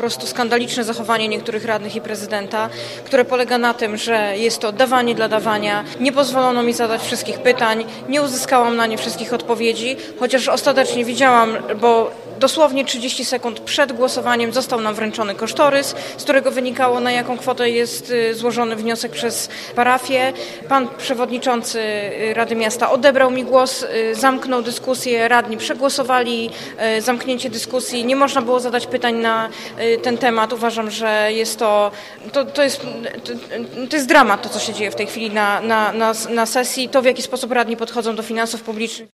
prostu skandaliczne zachowanie niektórych radnych i prezydenta, które polega na tym, że jest to dawanie dla dawania. Nie pozwolono mi zadać wszystkich pytań, nie uzyskałam na nie wszystkich odpowiedzi, chociaż ostatecznie widziałam, bo dosłownie 30 sekund przed głosowaniem został nam wręczony kosztorys, z którego wynikało, na jaką kwotę jest złożony wniosek przez parafię. Pan przewodniczący Rady Miasta odebrał mi głos, zamknął dyskusję, radni przegłosowali zamknięcie dyskusji. Nie można było zadać pytań na ten temat. Uważam, że to jest dramat, to co się dzieje w tej chwili na sesji, to w jaki sposób radni podchodzą do finansów publicznych.